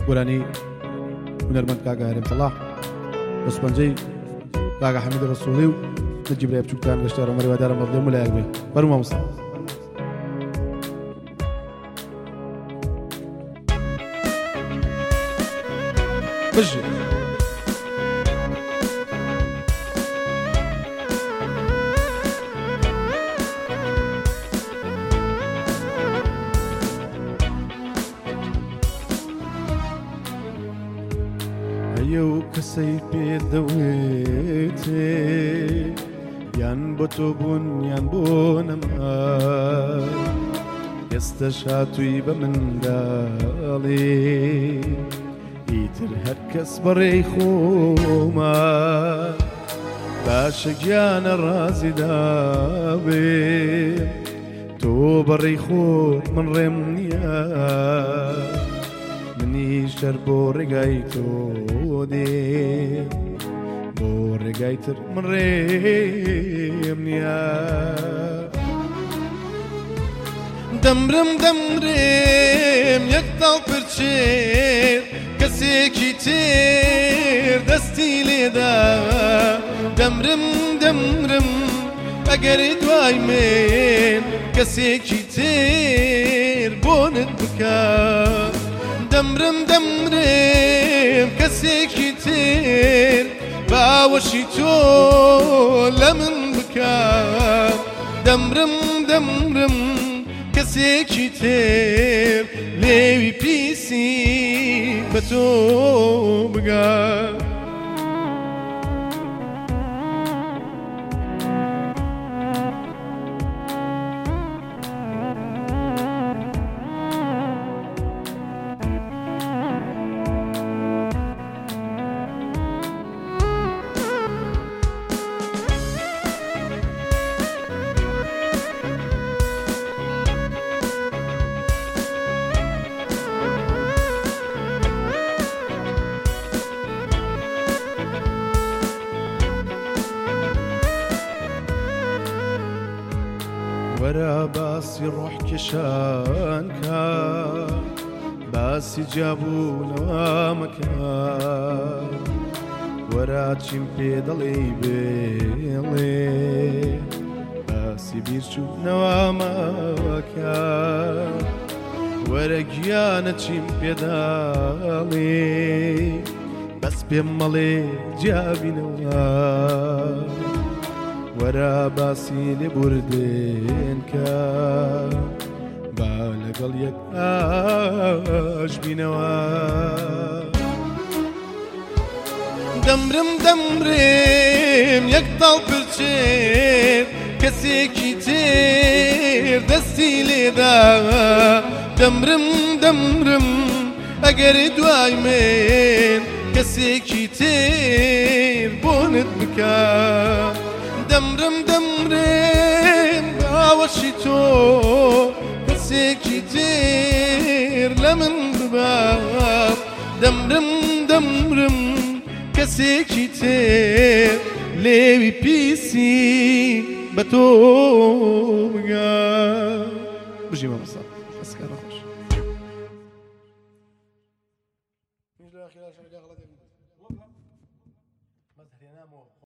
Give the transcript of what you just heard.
گۆرانی هونەرمەند کاگا هەرێم سەڵاح وەسپەنجەی کاگا حەمید ڕەسوڵی و نەجیب برای بچووکتان گەشتە ڕۆمەری وادارم بەڵێ مولایەک بێ بەرو مامۆستا بژێ ئەو کەسەی پێدەوێتێ یان بۆ تۆ بوون یان بۆ نەما ئێستەش هاتووی بە منداڵێ ئیتر هەر کەس بەڕێی خۆما باشە گیانە ڕازی دابێ تۆ بەڕێی خۆت من ڕێم نییە منیش دەر بۆ ڕێگای تۆ دێ بۆ ڕێگای تر من ڕێم نییە دەمرم دەمرێم یەک تاڵ پرچێت کەسێکی تێر دەستی لێدا دەمرم دەمرم ئەگەری دوای من کەسێکی تێر بۆنت بکە دەمرم دەمرێم کەسێکی تێر باوەشی تۆ لە من بکە دەمرم دەمرم کەسێکی تێر لێوی پیسی بە تۆ بگە وەرە باسی ڕۆحکێشان کە باسی جابوونەوە مەکە وەرە چیم پێ دەڵێ بێڵێ باسی بیرچوونەوە مەکە وەرە گیانە چیم پێداڵێ بەس پێم مەڵێ جیابینەوە وەرە باسی لێبوردێن کە با لەگەڵ یەک ئاش بینەوە دەمرم دەمرێم یەک تاڵ پرچێت کەسێکی تێر دەستی لێدا دەمرم دەمرم ئەگەری دوای من کەسێکی تێر بۆنت بکە دەمرم دەمرێم باوەشی تۆ کەسێکی تێر لە من ببە دەمرم دەمرم کەسێکی تێر لێوی پیسی بە تۆ بگە بژی مەمەسا